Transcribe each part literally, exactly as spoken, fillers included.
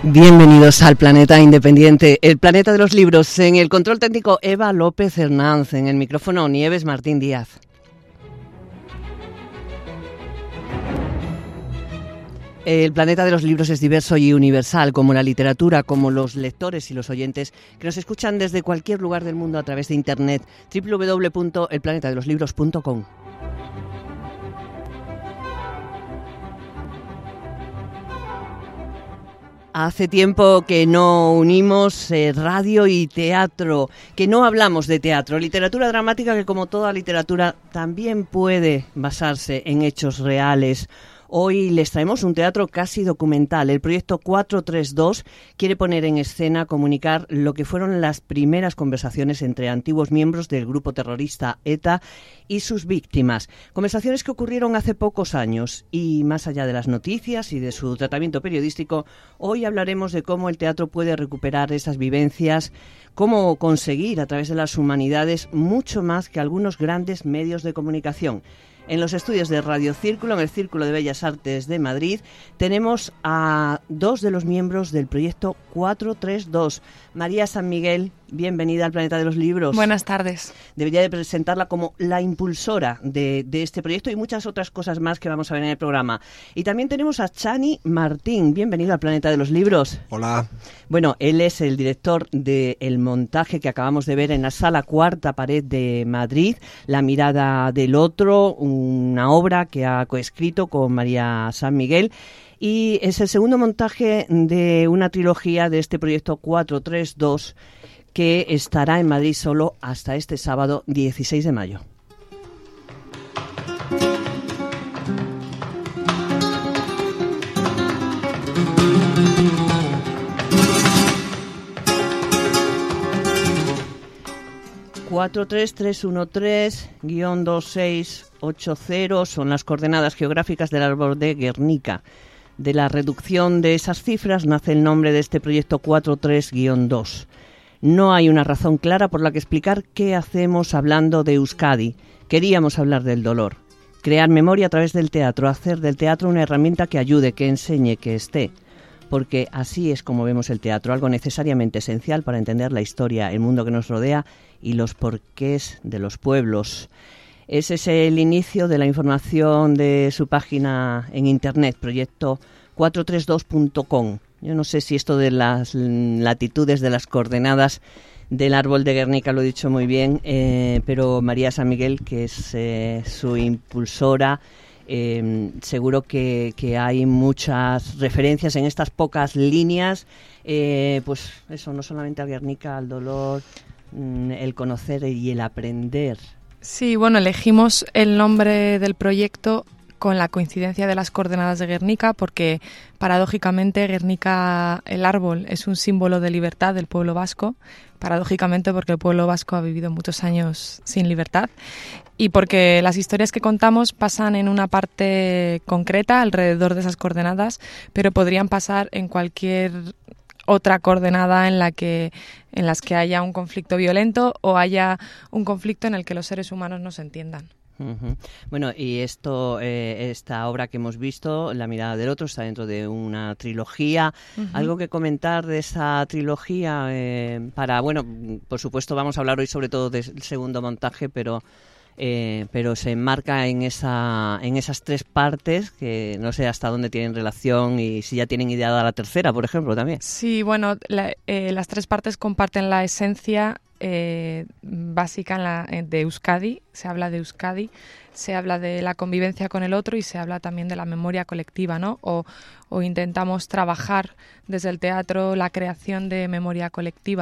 Bienvenidos al Planeta Independiente, el planeta de los libros. En el control técnico, Eva López Hernández. En el micrófono, Nieves Martín Díaz. El planeta de los libros es diverso y universal, como la literatura, como los lectores y los oyentes que nos escuchan desde cualquier lugar del mundo a través de internet. doble u doble u doble u punto el planeta de los libros punto com. Hace tiempo que no unimos eh, radio y teatro, que no hablamos de teatro. Literatura dramática que, como toda literatura, también puede basarse en hechos reales. Hoy les traemos un teatro casi documental. El proyecto cuatro tres dos quiere poner en escena, comunicar lo que fueron las primeras conversaciones entre antiguos miembros del grupo terrorista ETA y sus víctimas. Conversaciones que ocurrieron hace pocos años y, más allá de las noticias y de su tratamiento periodístico, hoy hablaremos de cómo el teatro puede recuperar esas vivencias, cómo conseguir a través de las humanidades mucho más que algunos grandes medios de comunicación. En los estudios de Radio Círculo, en el Círculo de Bellas Artes de Madrid, tenemos a dos de los miembros del proyecto cuatro tres dos. María San Miguel, bienvenida al Planeta de los Libros. Buenas tardes. Debería de presentarla como la impulsora de, de este proyecto y muchas otras cosas más que vamos a ver en el programa. Y también tenemos a Chani Martín, bienvenido al Planeta de los Libros. Hola. Bueno, él es el director del montaje que acabamos de ver en la Sala Cuarta Pared de Madrid, La mirada del otro, una obra que ha coescrito con María San Miguel. Y es el segundo montaje de una trilogía de este proyecto cuatro tres dos que estará en Madrid solo hasta este sábado dieciséis de mayo. cuatro tres tres uno tres guión dos seis ocho cero son las coordenadas geográficas del árbol de Guernica. De la reducción de esas cifras nace el nombre de este proyecto cuatro tres guión dos. No hay una razón clara por la que explicar qué hacemos hablando de Euskadi. Queríamos hablar del dolor, crear memoria a través del teatro, hacer del teatro una herramienta que ayude, que enseñe, que esté. Porque así es como vemos el teatro, algo necesariamente esencial para entender la historia, el mundo que nos rodea y los porqués de los pueblos. Ese es el inicio de la información de su página en internet, proyecto cuatro tres dos punto com. Yo no sé si esto de las latitudes, de las coordenadas del árbol de Guernica lo he dicho muy bien, eh, pero María San Miguel, que es eh, su impulsora, eh, seguro que, que hay muchas referencias en estas pocas líneas, eh, pues eso, no solamente a Guernica, al dolor, mm, el conocer y el aprender. Sí, bueno, elegimos el nombre del proyecto con la coincidencia de las coordenadas de Guernica, porque paradójicamente Guernica, el árbol, es un símbolo de libertad del pueblo vasco, paradójicamente porque el pueblo vasco ha vivido muchos años sin libertad y porque las historias que contamos pasan en una parte concreta alrededor de esas coordenadas, pero podrían pasar en cualquier otra coordenada en la que en las que haya un conflicto violento o haya un conflicto en el que los seres humanos no se entiendan. Uh-huh. Bueno, y esto, eh, esta obra que hemos visto, La mirada del otro, está dentro de una trilogía. Uh-huh. ¿Algo que comentar de esa trilogía? Eh, para, bueno, por supuesto vamos a hablar hoy sobre todo del segundo montaje, pero Eh, pero se enmarca en esa en esas tres partes que no sé hasta dónde tienen relación y si ya tienen ideada la tercera, por ejemplo, también. Sí, bueno, la, eh, las tres partes comparten la esencia eh, básica en la, de Euskadi. Se habla de Euskadi, se habla de la convivencia con el otro y se habla también de la memoria colectiva, ¿no? O, o intentamos trabajar desde el teatro la creación de memoria colectiva.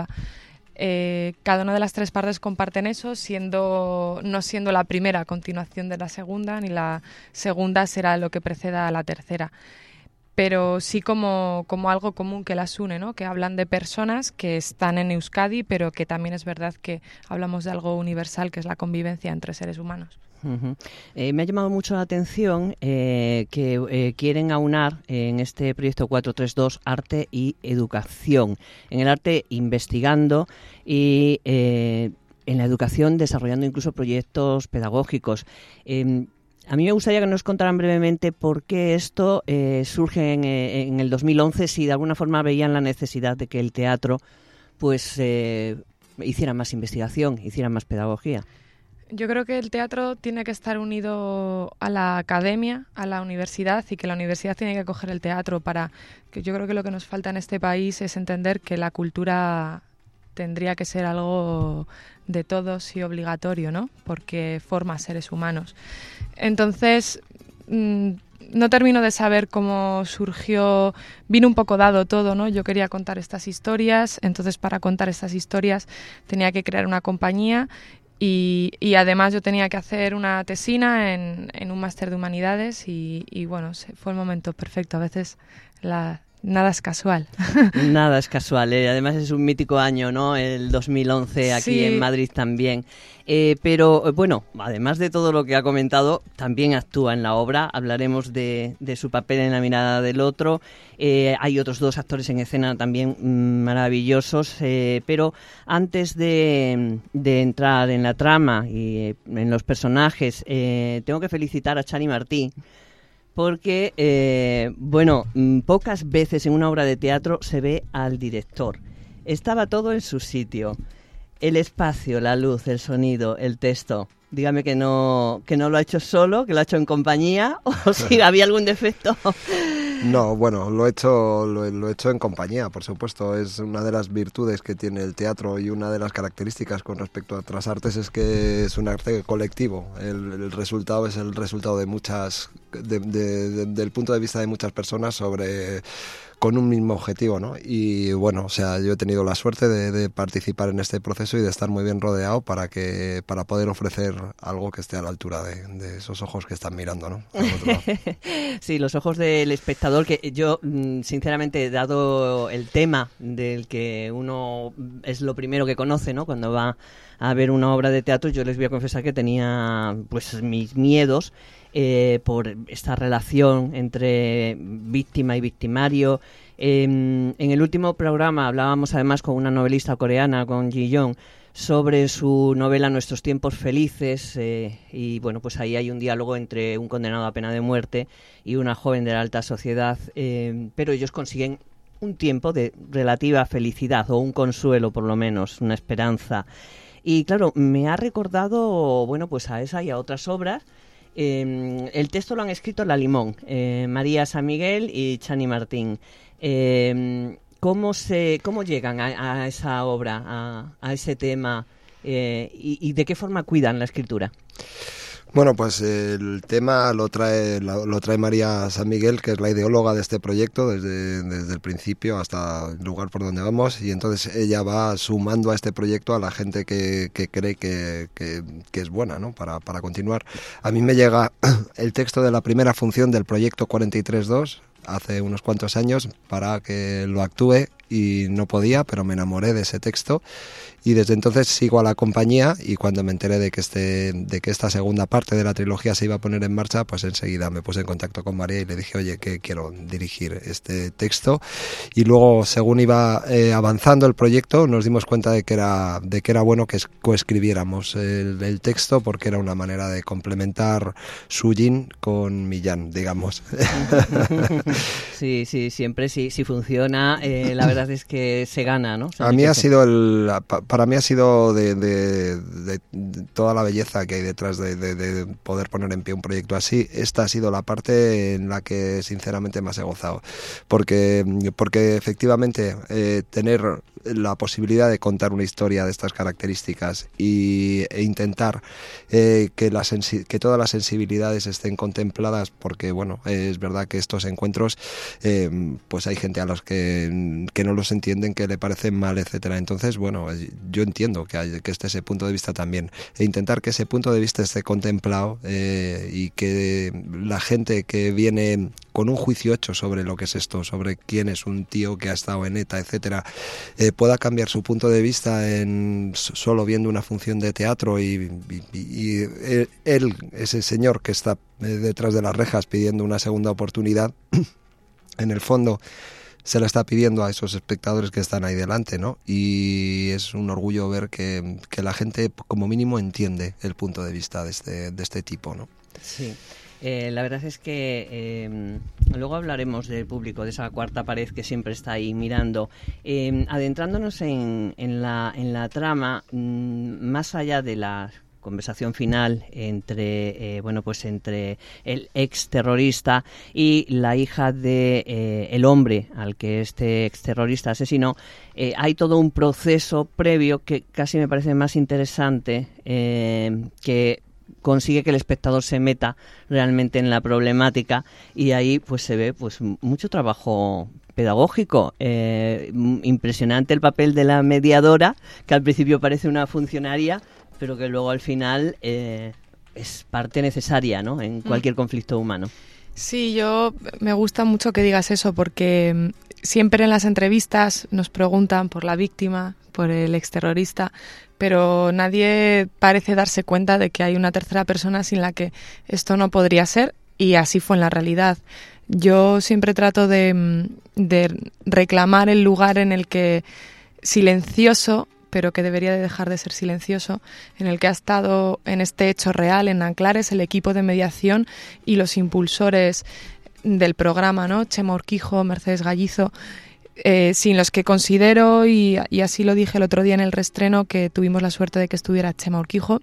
Eh, cada una de las tres partes comparten eso, siendo no siendo la primera a continuación de la segunda, ni la segunda será lo que preceda a la tercera. Pero sí como, como algo común que las une, ¿no? Que hablan de personas que están en Euskadi, pero que también es verdad que hablamos de algo universal, que es la convivencia entre seres humanos. Uh-huh. Eh, me ha llamado mucho la atención eh, que eh, quieren aunar eh, en este proyecto cuatro tres dos arte y educación. En el arte investigando y eh, en la educación desarrollando incluso proyectos pedagógicos. Eh, A mí me gustaría que nos contaran brevemente por qué esto eh, surge en, en el dos mil once, si de alguna forma veían la necesidad de que el teatro pues eh, hiciera más investigación, hiciera más pedagogía. Yo creo que el teatro tiene que estar unido a la academia, a la universidad, y que la universidad tiene que coger el teatro para... que yo creo que lo que nos falta en este país es entender que la cultura tendría que ser algo de todos y obligatorio, ¿no? Porque forma seres humanos. Entonces, mmm, no termino de saber cómo surgió, vino un poco dado todo, ¿no? Yo quería contar estas historias, entonces para contar estas historias tenía que crear una compañía. Y, y además yo tenía que hacer una tesina en, en un máster de humanidades y, y bueno, fue el momento perfecto. A veces la, nada es casual. Nada es casual, ¿eh? Además es un mítico año, ¿no? El dos mil once aquí sí. En Madrid también. Eh, pero bueno, además de todo lo que ha comentado, también actúa en la obra. Hablaremos de, de su papel en La mirada del otro. Eh, hay otros dos actores en escena también mmm, maravillosos. Eh, pero antes de, de entrar en la trama y eh, en los personajes, eh, tengo que felicitar a Chani Martín. Porque, eh, bueno, pocas veces en una obra de teatro se ve al director. Estaba todo en su sitio. El espacio, la luz, el sonido, el texto. Dígame que no que no lo ha hecho solo, que lo ha hecho en compañía, o si había algún defecto. No, bueno, lo he hecho lo, lo he hecho en compañía, por supuesto. Es una de las virtudes que tiene el teatro y una de las características con respecto a otras artes es que es un arte colectivo. El, el resultado es el resultado de muchas, de, de, de, del punto de vista de muchas personas sobre con un mismo objetivo, ¿no? Y bueno, o sea, yo he tenido la suerte de, de participar en este proceso y de estar muy bien rodeado para que para poder ofrecer algo que esté a la altura de, de esos ojos que están mirando, ¿no? Sí, los ojos del espectador, que yo, sinceramente, dado el tema del que uno es lo primero que conoce, ¿no? Cuando va a ver una obra de teatro, yo les voy a confesar que tenía pues mis miedos eh, por esta relación entre víctima y victimario. Eh, en el último programa hablábamos además con una novelista coreana, con Ji Young, sobre su novela Nuestros tiempos felices, eh, y bueno, pues ahí hay un diálogo entre un condenado a pena de muerte y una joven de la alta sociedad, eh, pero ellos consiguen un tiempo de relativa felicidad, o un consuelo por lo menos, una esperanza. Y claro, me ha recordado, bueno, pues a esa y a otras obras. Eh, el texto lo han escrito La Limón, eh, María San Miguel y Chani Martín. Eh, ¿cómo, se, ¿Cómo llegan a, a esa obra, a, a ese tema, eh, y, y de qué forma cuidan la escritura? Bueno, pues el tema lo trae lo trae María San Miguel, que es la ideóloga de este proyecto desde, desde el principio hasta el lugar por donde vamos, y entonces ella va sumando a este proyecto a la gente que, que cree que, que, que es buena, ¿no? para, para continuar. A mí me llega el texto de la primera función del proyecto cuarenta y tres dos hace unos cuantos años para que lo actúe y no podía, pero me enamoré de ese texto y desde entonces sigo a la compañía, y cuando me enteré de que este de que esta segunda parte de la trilogía se iba a poner en marcha, pues enseguida me puse en contacto con María y le dije, oye, que quiero dirigir este texto, y luego según iba eh, avanzando el proyecto nos dimos cuenta de que era de que era bueno que coescribiéramos el, el texto, porque era una manera de complementar su yin con mi yang, digamos. Sí, sí, siempre sí, si funciona, eh, la verdad es que se gana, ¿no? A mí ha sido el, para mí ha sido de, de, de, de toda la belleza que hay detrás de, de, de poder poner en pie un proyecto así. Esta ha sido la parte en la que sinceramente más he gozado, porque porque efectivamente eh, tener la posibilidad de contar una historia de estas características y, e intentar eh, que, la sensi- que todas las sensibilidades estén contempladas, porque bueno, eh, es verdad que estos encuentros eh, pues hay gente a los que, que no los entienden, que le parecen mal, etcétera. Entonces, bueno, yo entiendo que, hay, que esté ese punto de vista también, e intentar que ese punto de vista esté contemplado eh, y que la gente que viene con un juicio hecho sobre lo que es esto, sobre quién es un tío que ha estado en ETA, etcétera, eh, pueda cambiar su punto de vista en solo viendo una función de teatro y, y, y él, ese señor que está detrás de las rejas pidiendo una segunda oportunidad, en el fondo se la está pidiendo a esos espectadores que están ahí delante, ¿no? Y es un orgullo ver que, que la gente como mínimo entiende el punto de vista de este, de este tipo, ¿no? Sí. Eh, la verdad es que eh, luego hablaremos del público, de esa cuarta pared que siempre está ahí mirando. Eh, adentrándonos en, en, la, en la trama, mmm, más allá de la conversación final entre eh, bueno pues entre el ex terrorista y la hija de eh, el hombre al que este ex terrorista asesinó, eh, hay todo un proceso previo que casi me parece más interesante, eh, que consigue que el espectador se meta realmente en la problemática, y ahí pues se ve pues mucho trabajo pedagógico. Eh, impresionante el papel de la mediadora, que al principio parece una funcionaria, pero que luego al final eh, es parte necesaria, ¿no?, en cualquier conflicto humano. Sí, yo me gusta mucho que digas eso, porque siempre en las entrevistas nos preguntan por la víctima, por el exterrorista, pero nadie parece darse cuenta de que hay una tercera persona sin la que esto no podría ser, y así fue en la realidad. Yo siempre trato de, de reclamar el lugar en el que silencioso, pero que debería de dejar de ser silencioso, en el que ha estado en este hecho real en Nanclares el equipo de mediación y los impulsores del programa, ¿no? Chema Urquijo, Mercedes Gallizo, eh, sin los que considero, y, y así lo dije el otro día en el reestreno, que tuvimos la suerte de que estuviera Chema Urquijo,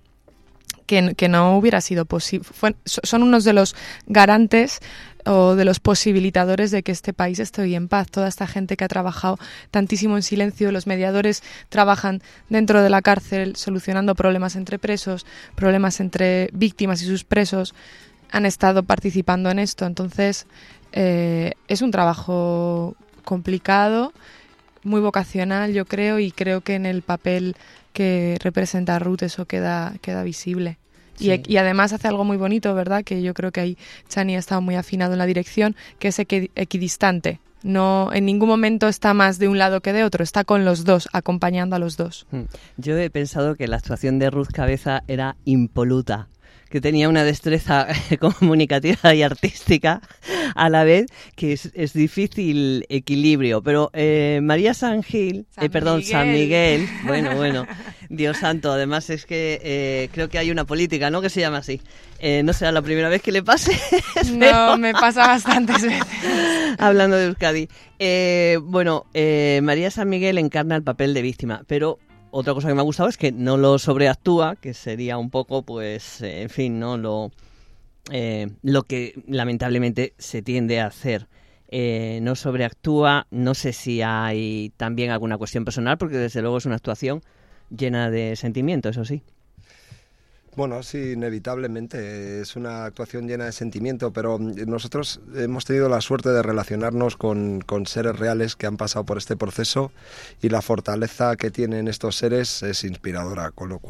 que, que no hubiera sido posible. Fue, son unos de los garantes o de los posibilitadores de que este país esté hoy en paz. Toda esta gente que ha trabajado tantísimo en silencio, los mediadores trabajan dentro de la cárcel solucionando problemas entre presos, problemas entre víctimas y sus presos, han estado participando en esto. Entonces, eh, es un trabajo complicado, muy vocacional, yo creo, y creo que en el papel que representa Ruth eso queda, queda visible. Sí. Y, y además hace algo muy bonito, ¿verdad? Que yo creo que ahí Chani ha estado muy afinado en la dirección, que es equi- equidistante. No, en ningún momento está más de un lado que de otro, está con los dos, acompañando a los dos. Yo he pensado que la actuación de Ruth Cabeza era impoluta, que tenía una destreza comunicativa y artística a la vez, que es, es difícil equilibrio. Pero eh, María San Gil, San eh, perdón, Miguel. San Miguel, bueno, bueno, Dios santo, además es que eh, creo que hay una política, ¿no?, que se llama así. Eh, no será la primera vez que le pase. No, me pasa bastantes veces. Hablando de Euskadi. Eh, bueno, eh, María San Miguel encarna el papel de víctima, pero otra cosa que me ha gustado es que no lo sobreactúa, que sería un poco, pues, eh, en fin, ¿no? Lo, eh, lo que lamentablemente se tiende a hacer. Eh, no sobreactúa, no sé si hay también alguna cuestión personal, porque desde luego es una actuación llena de sentimiento, eso sí. Bueno, sí, inevitablemente es una actuación llena de sentimiento, pero nosotros hemos tenido la suerte de relacionarnos con, con seres reales que han pasado por este proceso, y la fortaleza que tienen estos seres es inspiradora, con lo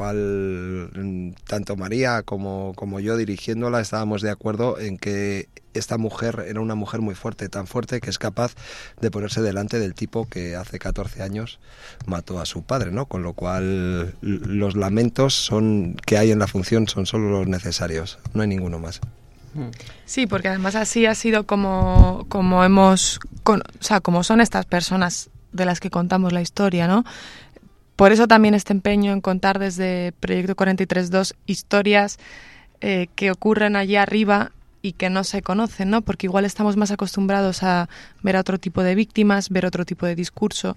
cual tanto María como, como yo dirigiéndola estábamos de acuerdo en que esta mujer era una mujer muy fuerte, tan fuerte que es capaz de ponerse delante del tipo que hace catorce años mató a su padre, ¿no? Con lo cual los lamentos son que hay en la función son solo los necesarios, no hay ninguno más. Sí, porque además así ha sido como, como hemos, con, o sea, como son estas personas de las que contamos la historia, ¿no? Por eso también este empeño en contar desde Proyecto cuarenta y tres dos historias eh, que ocurren allí arriba y que no se conocen, ¿no? Porque igual estamos más acostumbrados a ver a otro tipo de víctimas, ver otro tipo de discurso,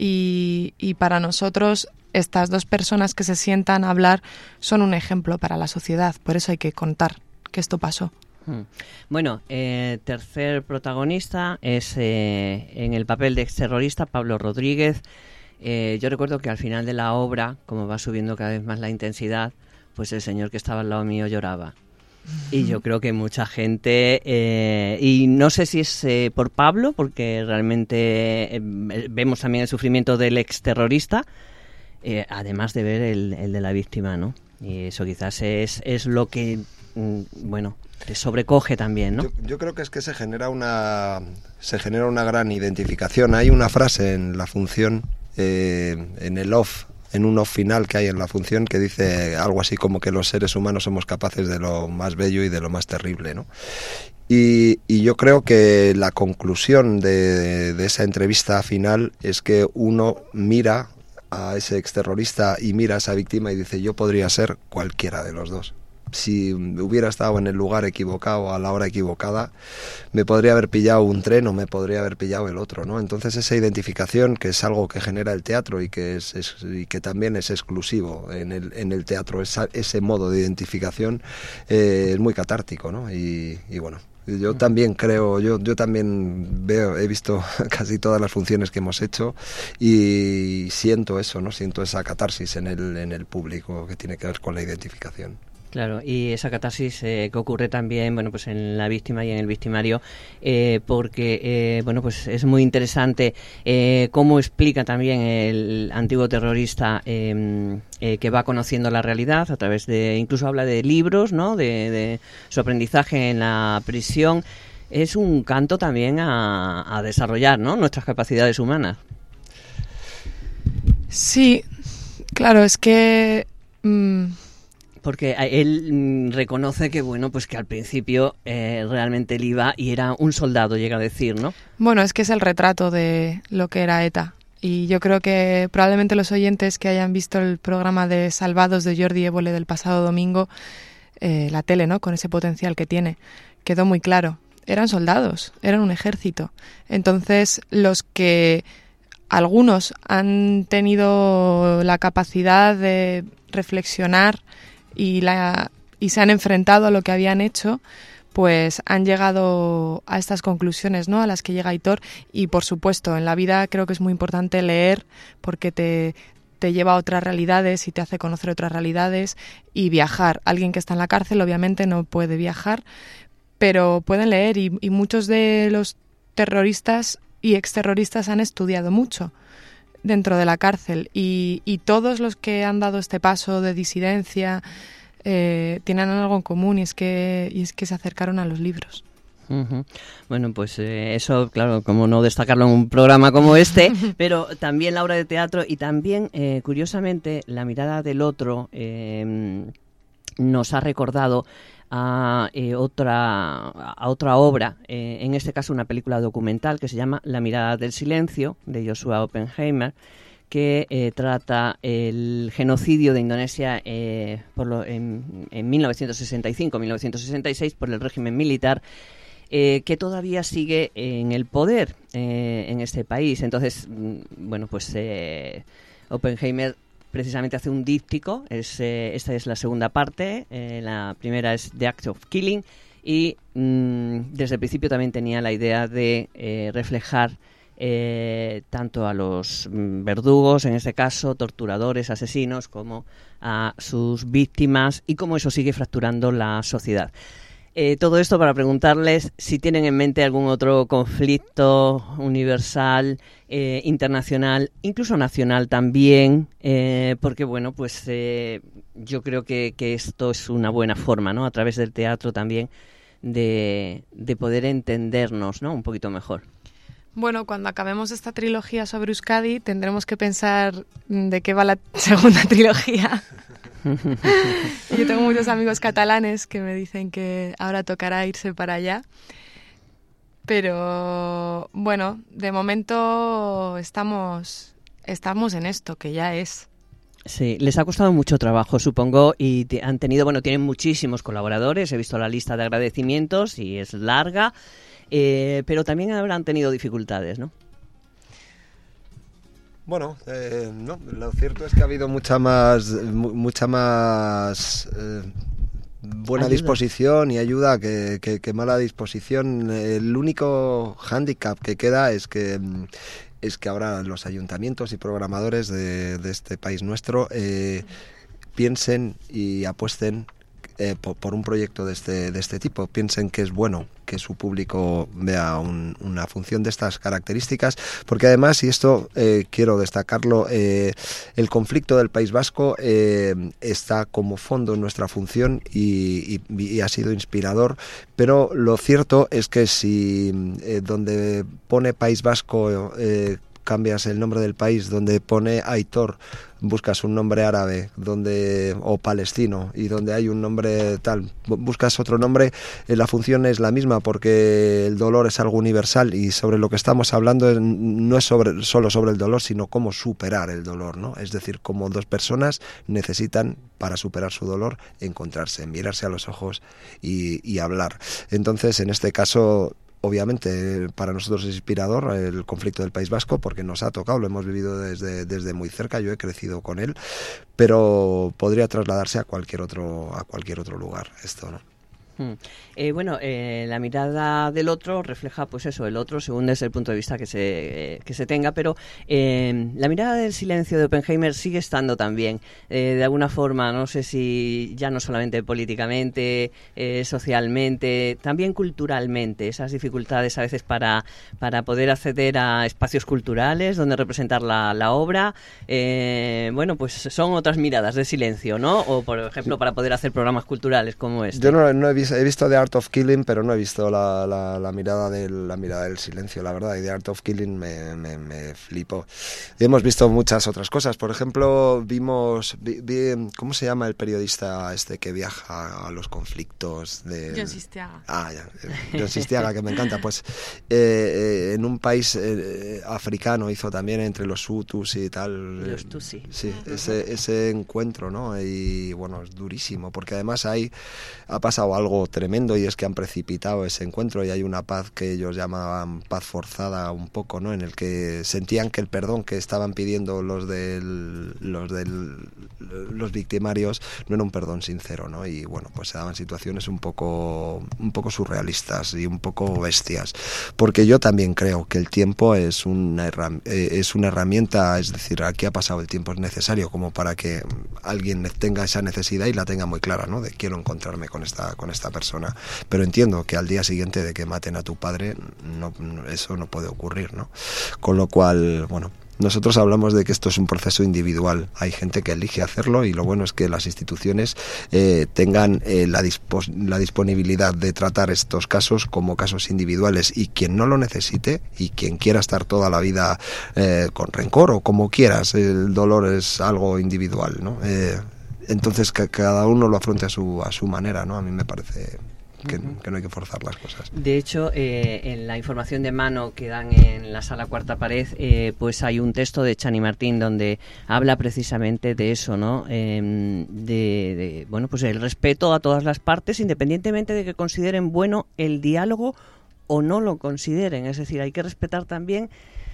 y, y para nosotros estas dos personas que se sientan a hablar son un ejemplo para la sociedad. Por eso hay que contar que esto pasó. Bueno, eh, tercer protagonista es eh, en el papel de exterrorista Pablo Rodríguez. Eh, yo recuerdo que al final de la obra, como va subiendo cada vez más la intensidad, pues el señor que estaba al lado mío lloraba. Y yo creo que mucha gente, eh, y no sé si es eh, por Pablo, porque realmente eh, vemos también el sufrimiento del exterrorista, eh, además de ver el, el de la víctima, ¿no? Y eso quizás es, es lo que, mm, bueno, te sobrecoge también, ¿no? Yo, yo creo que es que se genera una se genera una gran identificación. Hay una frase en la función, eh, en el off, en un off final que hay en la función, que dice algo así como que los seres humanos somos capaces de lo más bello y de lo más terrible, ¿no? Y, y yo creo que la conclusión de, de esa entrevista final es que uno mira a ese exterrorista y mira a esa víctima y dice, yo podría ser cualquiera de los dos. si hubiera estado en el lugar equivocado a la hora equivocada, me podría haber pillado un tren o me podría haber pillado el otro, ¿no? Entonces esa identificación, que es algo que genera el teatro y que es, es y que también es exclusivo en el, en el teatro, esa, ese modo de identificación eh, es muy catártico, ¿no? Y, y bueno, yo también creo, yo, yo también veo, he visto casi todas las funciones que hemos hecho y siento eso, ¿no? Siento esa catarsis en el, en el público que tiene que ver con la identificación. Claro, y esa catarsis eh, que ocurre también, bueno, pues en la víctima y en el victimario, eh, porque, eh, bueno, pues es muy interesante eh, cómo explica también el antiguo terrorista eh, eh, que va conociendo la realidad a través de, incluso habla de libros, ¿no?, de, de su aprendizaje en la prisión. Es un canto también a, a desarrollar, ¿no?, nuestras capacidades humanas. Sí, claro, es que... Mmm... Porque él mm, reconoce que, bueno, pues que al principio eh, realmente él iba y era un soldado, llega a decir, ¿no? Bueno, es que es el retrato de lo que era ETA. Y yo creo que probablemente los oyentes que hayan visto el programa de Salvados de Jordi Évole del pasado domingo, eh, la tele, ¿no?, con ese potencial que tiene, quedó muy claro. Eran soldados, eran un ejército. Entonces, los que algunos han tenido la capacidad de reflexionar y, la, y se han enfrentado a lo que habían hecho, pues han llegado a estas conclusiones, ¿no?, a las que llega Aitor. Y por supuesto, en la vida creo que es muy importante leer porque te, te lleva a otras realidades y te hace conocer otras realidades, y viajar. Alguien que está en la cárcel obviamente no puede viajar, pero pueden leer, y, y muchos de los terroristas y exterroristas han estudiado mucho dentro de la cárcel, y, y todos los que han dado este paso de disidencia eh, tienen algo en común, y es que y es que se acercaron a los libros. Uh-huh. Bueno, pues eh, eso, claro, como no destacarlo en un programa como este, pero también la obra de teatro y también, eh, curiosamente, la mirada del otro eh, nos ha recordado a eh, otra a otra obra, eh, en este caso una película documental que se llama La mirada del silencio, de Joshua Oppenheimer, que eh, trata el genocidio de Indonesia eh, por lo, en, en mil novecientos sesenta y cinco mil novecientos sesenta y seis por el régimen militar, eh, que todavía sigue en el poder eh, en este país. Entonces, bueno, pues eh, Oppenheimer precisamente hace un díptico. Es, eh, esta es la segunda parte. Eh, la primera es The Act of Killing, y mmm, desde el principio también tenía la idea de eh, reflejar eh, tanto a los mm, verdugos, en este caso torturadores, asesinos, como a sus víctimas, y cómo eso sigue fracturando la sociedad. Eh, todo esto para preguntarles si tienen en mente algún otro conflicto universal, eh, internacional, incluso nacional también, eh, porque bueno, pues eh, yo creo que, que esto es una buena forma, ¿no?, a través del teatro también, de, de poder entendernos, ¿no?, un poquito mejor. Bueno, cuando acabemos esta trilogía sobre Euskadi tendremos que pensar de qué va la segunda trilogía. Yo tengo muchos amigos catalanes que me dicen que ahora tocará irse para allá, pero bueno, de momento estamos, estamos en esto, que ya es. Sí, les ha costado mucho trabajo, supongo, y te, han tenido, bueno, tienen muchísimos colaboradores, he visto la lista de agradecimientos y es larga, eh, pero también habrán tenido dificultades, ¿no? Bueno, eh, no, lo cierto es que ha habido mucha más, mucha más eh, buena ayuda. disposición y ayuda que, que, que mala disposición. El único hándicap que queda es que es que ahora los ayuntamientos y programadores de, de este país nuestro eh, piensen y apuesten eh, por, por un proyecto de este, de este tipo, piensen que es bueno que su público vea un, una función de estas características, porque además, y esto eh, quiero destacarlo, eh, el conflicto del País Vasco eh, está como fondo en nuestra función y, y, y ha sido inspirador, pero lo cierto es que si eh, donde pone País Vasco eh, cambias el nombre del país, donde pone Aitor, buscas un nombre árabe donde o palestino y donde hay un nombre tal, buscas otro nombre, eh, la función es la misma porque el dolor es algo universal y sobre lo que estamos hablando es, no es sobre, solo sobre el dolor, sino cómo superar el dolor, ¿no? Es decir, cómo dos personas necesitan para superar su dolor encontrarse, mirarse a los ojos y, y hablar. Entonces, en este caso, obviamente para nosotros es inspirador el conflicto del País Vasco porque nos ha tocado, lo hemos vivido desde, desde muy cerca, yo he crecido con él, pero podría trasladarse a cualquier otro, a cualquier otro lugar esto, ¿no? Hmm. Eh, bueno, eh, la mirada del otro refleja, pues eso, el otro según desde el punto de vista que se, eh, que se tenga, pero eh, la mirada del silencio de Oppenheimer sigue estando también, eh, de alguna forma, no sé si ya no solamente políticamente, eh, socialmente, también culturalmente, esas dificultades a veces para, para poder acceder a espacios culturales donde representar la, la obra, eh, bueno, pues son otras miradas de silencio, ¿no? O, por ejemplo, para poder hacer programas culturales como este. Yo no, no he visto He visto The Art of Killing, pero no he visto la, la, la, mirada, del, la mirada del silencio, la verdad, y The Art of Killing me, me, me flipó. Y hemos visto muchas otras cosas, por ejemplo, vimos, vi, vi, ¿cómo se llama el periodista este que viaja a los conflictos? De... John Sistiaga. Ah, ya, John Sistiaga, que me encanta, pues eh, eh, en un país eh, africano hizo también entre los Hutus y tal. Los Tutsi. Sí, ese, ese encuentro, ¿no? Y bueno, es durísimo, porque además ahí ha pasado algo tremendo y es que han precipitado ese encuentro y hay una paz que ellos llamaban paz forzada un poco, ¿no? En el que sentían que el perdón que estaban pidiendo los del los del los victimarios no era un perdón sincero, ¿no? Y bueno, pues se daban situaciones un poco un poco surrealistas y un poco bestias, porque yo también creo que el tiempo es una herram- eh, es una herramienta, es decir, aquí ha pasado el tiempo, es necesario como para que alguien tenga esa necesidad y la tenga muy clara, ¿no? De quiero encontrarme con esta con esta persona, pero entiendo que al día siguiente de que maten a tu padre no, eso no puede ocurrir, ¿no? Con lo cual, bueno, nosotros hablamos de que esto es un proceso individual, hay gente que elige hacerlo y lo bueno es que las instituciones eh, tengan eh, la, dispo- la disponibilidad de tratar estos casos como casos individuales y quien no lo necesite y quien quiera estar toda la vida eh, con rencor o como quieras, el dolor es algo individual, ¿no? Eh, entonces que cada uno lo afronte a su, a su manera, ¿no? A mí me parece que, uh-huh. que no hay que forzar las cosas. De hecho, eh, en la información de mano que dan en la sala Cuarta Pared, eh, pues hay un texto de Chani Martín donde habla precisamente de eso, ¿no? Eh, de, de, bueno, pues el respeto a todas las partes, independientemente de que consideren bueno el diálogo o no lo consideren. Es decir, hay que respetar también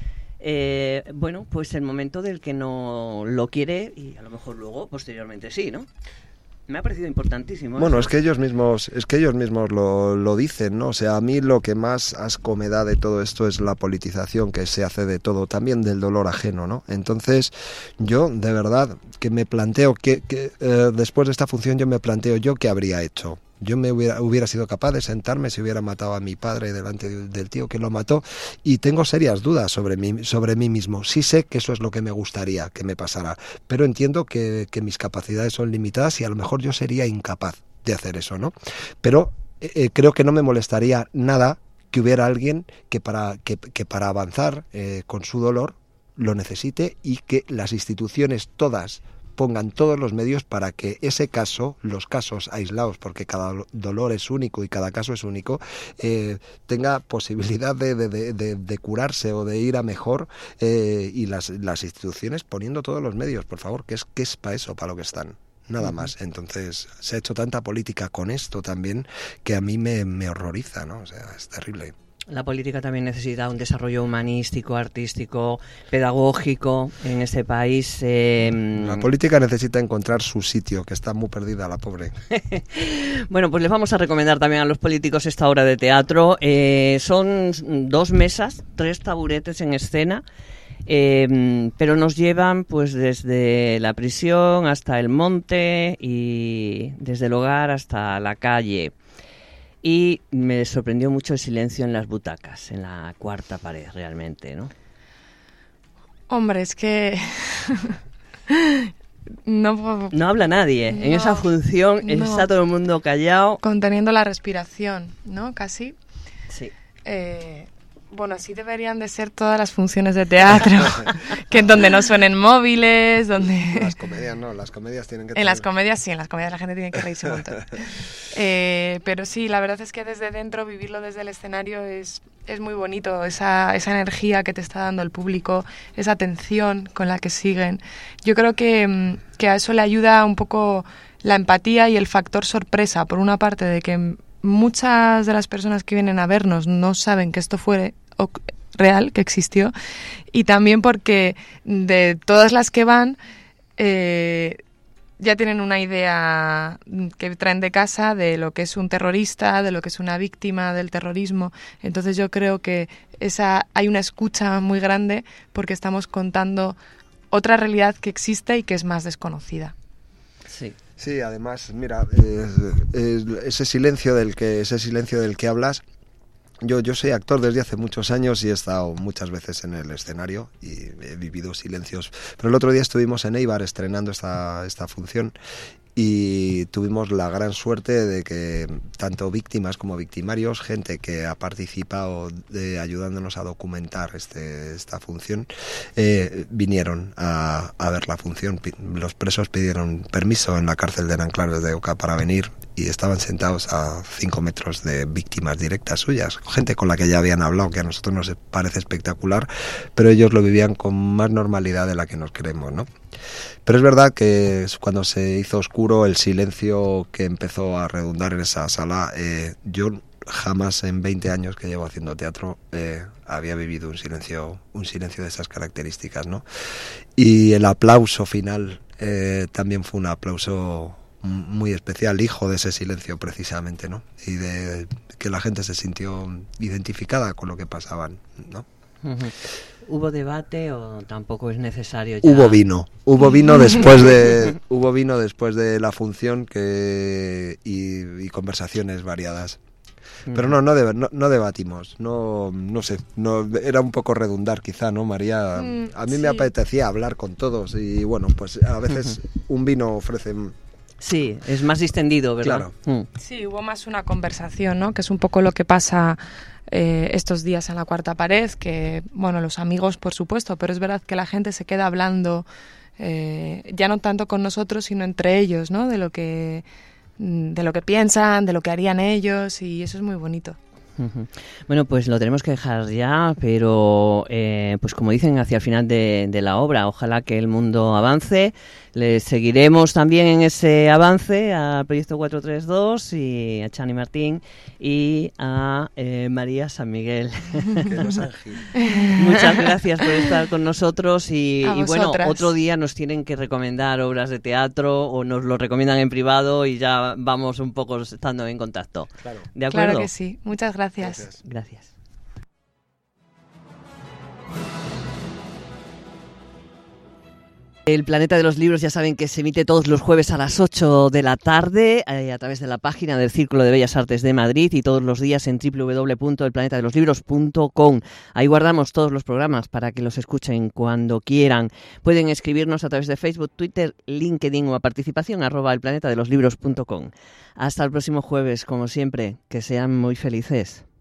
Eh, bueno, pues el momento del que no lo quiere y a lo mejor luego, posteriormente sí, ¿no? Me ha parecido importantísimo. Bueno, eso. es que ellos mismos, es que ellos mismos lo, lo dicen, ¿no? O sea, a mí lo que más asco me da de todo esto es la politización que se hace de todo, también del dolor ajeno, ¿no? Entonces, yo de verdad que me planteo que, que eh, después de esta función yo me planteo yo qué habría hecho. Yo me hubiera, hubiera sido capaz de sentarme si hubiera matado a mi padre delante del tío que lo mató y tengo serias dudas sobre mí, sobre mí mismo. Sí sé que eso es lo que me gustaría que me pasara, pero entiendo que, que mis capacidades son limitadas y a lo mejor yo sería incapaz de hacer eso, ¿no? Pero eh, creo que no me molestaría nada que hubiera alguien que para, que, que para avanzar eh, con su dolor lo necesite y que las instituciones todas pongan todos los medios para que ese caso, los casos aislados, porque cada dolor es único y cada caso es único, eh, tenga posibilidad de, de, de, de curarse o de ir a mejor eh, y las, las instituciones poniendo todos los medios, por favor, que es, que es para eso, para lo que están. Nada más. Entonces, se ha hecho tanta política con esto también que a mí me, me horroriza, ¿no? O sea, es terrible. La política también necesita un desarrollo humanístico, artístico, pedagógico en este país. Eh... La política necesita encontrar su sitio, que está muy perdida la pobre. Bueno, pues les vamos a recomendar también a los políticos esta obra de teatro. Eh, son dos mesas, tres taburetes en escena. Eh, pero nos llevan pues desde la prisión hasta el monte y desde el hogar hasta la calle. Y me sorprendió mucho el silencio en las butacas, en la cuarta pared, realmente, ¿no? Hombre, es que no, no habla nadie. No, en esa función no. Está todo el mundo callado. Conteniendo la respiración, ¿no? Casi. Sí. Eh, Bueno, así deberían de ser todas las funciones de teatro, que en donde no suenen móviles, donde... Las comedias no, las comedias tienen que... En tener... las comedias sí, en las comedias la gente tiene que reírse un montón. Eh, pero sí, la verdad es que desde dentro, vivirlo desde el escenario es, es muy bonito, esa, esa energía que te está dando el público, esa atención con la que siguen. Yo creo que, que a eso le ayuda un poco la empatía y el factor sorpresa, por una parte de que muchas de las personas que vienen a vernos no saben que esto fue real, que existió, y también porque de todas las que van eh, ya tienen una idea que traen de casa de lo que es un terrorista, de lo que es una víctima del terrorismo. Entonces yo creo que esa hay una escucha muy grande porque estamos contando otra realidad que existe y que es más desconocida. Sí. Sí, además, mira, eh, eh, ese silencio del que ese silencio del que hablas. Yo, yo soy actor desde hace muchos años y he estado muchas veces en el escenario y he vivido silencios. Pero el otro día estuvimos en Eibar estrenando esta, esta función y tuvimos la gran suerte de que tanto víctimas como victimarios, gente que ha participado de, ayudándonos a documentar este, esta función, eh, vinieron a, a ver la función. Los presos pidieron permiso en la cárcel de Nanclares de Oca para venir y estaban sentados a cinco metros de víctimas directas suyas, gente con la que ya habían hablado, que a nosotros nos parece espectacular, pero ellos lo vivían con más normalidad de la que nos creemos, ¿no? Pero es verdad que cuando se hizo oscuro, el silencio que empezó a redundar en esa sala, eh, yo jamás en veinte años que llevo haciendo teatro eh, había vivido un silencio, un silencio de esas características, ¿no? Y el aplauso final eh, también fue un aplauso muy especial, hijo de ese silencio precisamente, ¿no? Y de que la gente se sintió identificada con lo que pasaban, ¿no? Uh-huh. ¿Hubo debate o tampoco es necesario ya? Hubo vino, hubo vino después de hubo vino después de la función que y, y conversaciones variadas. Pero no, no, de, no, no debatimos, no, no sé, no, era un poco redundar quizá, ¿no, María? Mm, a mí sí. me apetecía hablar con todos y bueno, pues a veces un vino ofrece... Sí, es más distendido, ¿verdad? Claro. Mm. Sí, hubo más una conversación, ¿no? Que es un poco lo que pasa eh, estos días en la cuarta pared, que, bueno, los amigos, por supuesto, pero es verdad que la gente se queda hablando, eh, ya no tanto con nosotros, sino entre ellos, ¿no? De lo que, de lo que piensan, de lo que harían ellos, y eso es muy bonito. Uh-huh. Bueno, pues lo tenemos que dejar ya, pero eh, pues como dicen, hacia el final de, de la obra, ojalá que el mundo avance. Le seguiremos también en ese avance al Proyecto cuatro tres dos y a Chani Martín y a eh, María San Miguel. Que los ángeles. Muchas gracias por estar con nosotros y, A y bueno, vosotras. otro día nos tienen que recomendar obras de teatro o nos lo recomiendan en privado y ya vamos un poco estando en contacto. Claro. ¿De acuerdo? Claro que sí. Muchas gracias. Gracias. Gracias. El Planeta de los Libros, ya saben que se emite todos los jueves a las ocho de la tarde eh, a través de la página del Círculo de Bellas Artes de Madrid y todos los días en doble u doble u doble u punto el planeta de los libros punto com. Ahí guardamos todos los programas para que los escuchen cuando quieran. Pueden escribirnos a través de Facebook, Twitter, LinkedIn o a participación arroba el planeta de los libros punto com. Hasta el próximo jueves, como siempre, que sean muy felices.